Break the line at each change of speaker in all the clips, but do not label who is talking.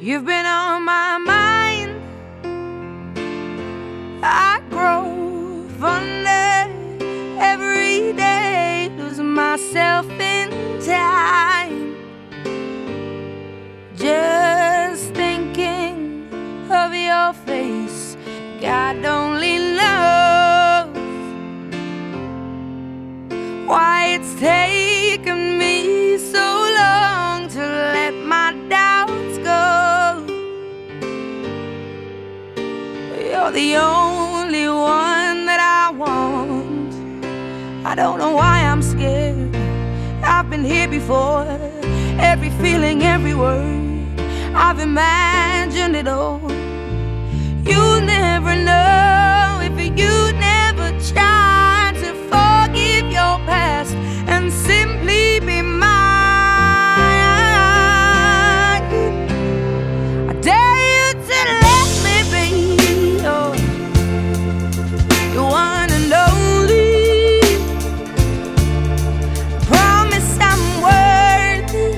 You've been on my mind. I grow fonder every day, lose myself in time. Just thinking of your face, God only knows why it's taken me so long to let my doubts go. You're the only one that I want. I don't know why I'm scared. I've been here before. Every feeling, every word, I've imagined it all. You'll never know if you never try to forgive your past and simply be mine. I dare you to let me be your one and only. Promise I'm worthy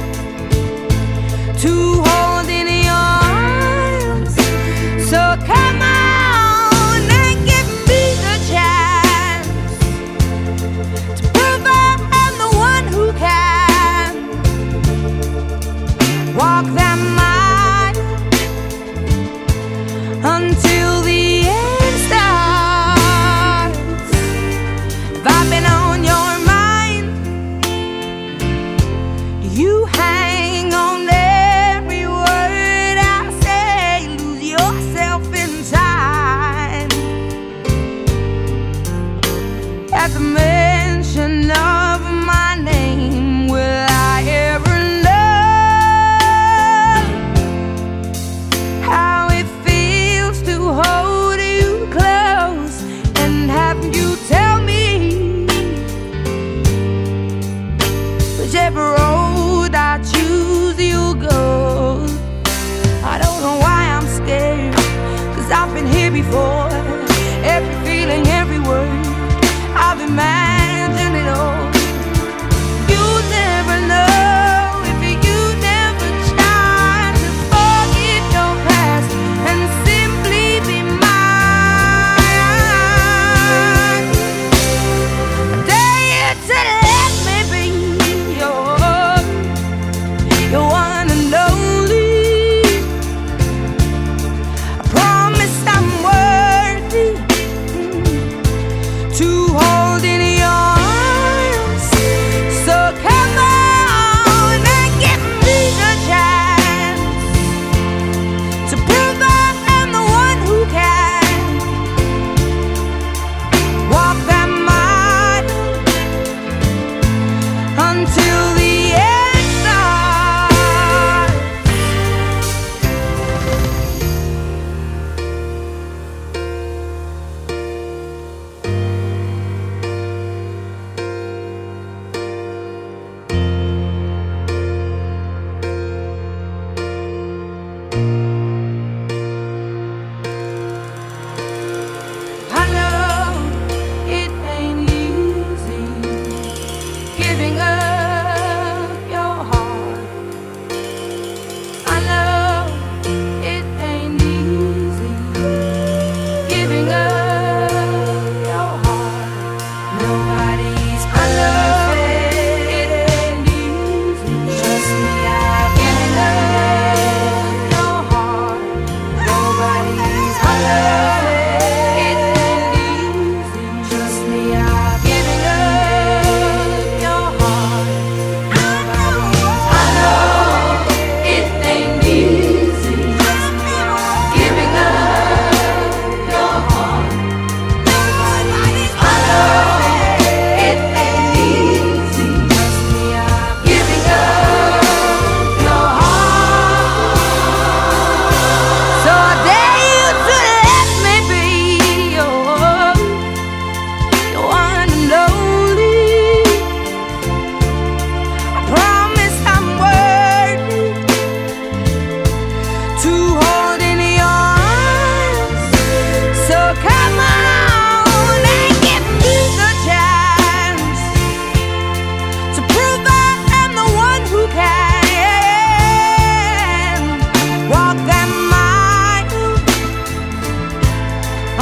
to hold in your arms. So come on and give me the chance to prove I'm the one who can walk that mile until the end starts. If I've been on your mind, you hang on every word I say, lose yourself in time. At the mention of my name, will I ever know how it feels to hold you close and have you tell me whichever road I choose you'll go. I don't know why I'm scared, 'cause I've been here before. Every feeling, every word, I've imagined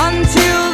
until